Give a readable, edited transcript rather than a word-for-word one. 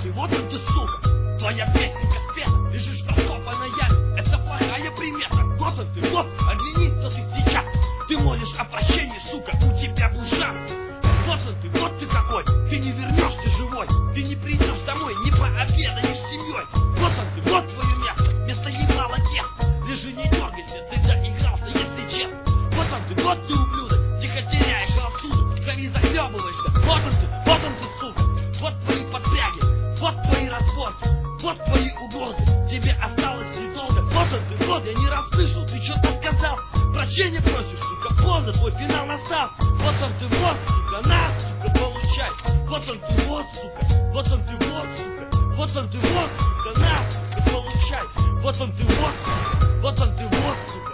вот он ты, сука. Твоя песенка спета, лежишь раскопанной яме. Это плохая примета. Вот он ты, вот, оглянись, кто ты сейчас. Ты молишь о прощении, сука, у тебя был шанс. Вот ты какой, ты не вернешься живой. Ты не придешь домой, не пообедаешь с семьей. Вот он ты, вот твое место, вместо ебала теста. Лежи, не дергайся, ты доигрался, если честно. Вот ты, ублюдок, тихо теряешь рассудок. В крови захлебываешься, вот он ты, сука. Вот твои подпряги, вот твои разборки, вот твои угрозы. Тебе осталось недолго, вот он ты, вот я не расслышал, ты что-то сказал. Прощения просишь, сука, поздно, твой финал настал. Вот он ты, вот, сука, на, сука, получай. Вот он ты, вот, сука, вот он ты, вот, сука. Вот он ты, вот, сука, на, сука, получай. Вот он ты, вот, сука, вот он ты, вот, сука.